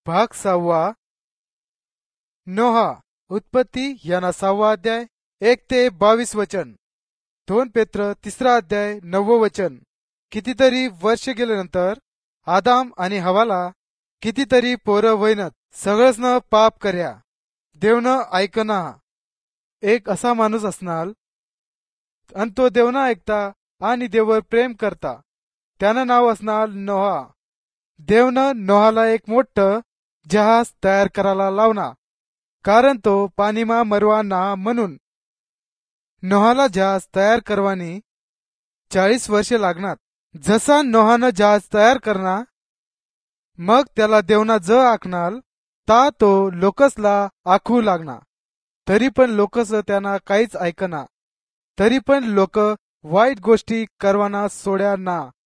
भाग 6 नोहा उत्पत्ती याना 6 अध्याय 1 ते 22 वचन 2 पेत्र 3 अध्याय 9 वचन कितीतरी वर्ष गेल्यानंतर आदाम आणि हवाला कितीतरी पोरं वैनत सगळंच पाप कर्या देवनं ऐकना एक असा माणूस असणार आणि तो देवनं ऐकता आणि देवावर प्रेम करता त्यानं नाव असणार नोहा. देवनं नोहाला एक मोठं जहाज तयार करायला लावना कारण तो पाणीमा मरवा ना म्हणून. नोहाला जहाज तयार करवानी 40 वर्षे लागणार. जसा नोहानं जहाज तयार करना मग त्याला देवना ज आखणार ता तो लोकसला आखू लागना. तरी पण लोकस त्यांना काहीच ऐकना. तरी पण लोक वाईट गोष्टी करवाना सोड्या ना.